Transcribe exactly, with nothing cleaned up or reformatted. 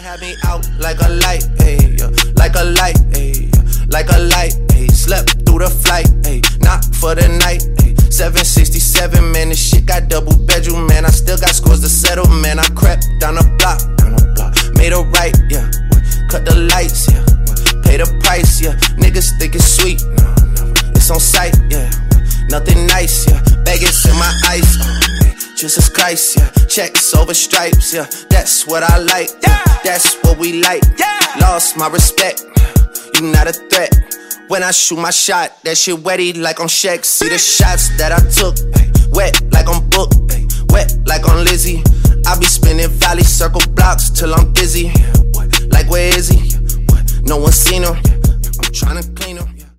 had me out like a light, ayy, yeah. Like a light, ayy, yeah. Like a light, ayy. Slept through the flight, ayy. Not for the night, ayy. seven sixty-seven, man, this shit got double bedroom, man. I still got scores to settle, man. I crept down the block, down the block. Made a right, yeah. Cut the lights, yeah. Pay the price, yeah. Niggas think it's sweet, no, no. It's on sight, yeah. Nothing nice, yeah. Vegas in my ice, oh, man. Jesus Christ, yeah. Checks over stripes, yeah. That's what I like, yeah. That's what we like, yeah. Lost my respect, you not a threat. When I shoot my shot, that shit wetty like on Shaq. See the shots that I took, ay, wet like on Book, ay, wet like on Lizzie. I be spinning valley circle blocks till I'm dizzy. Like where is he? No one seen him. I'm tryna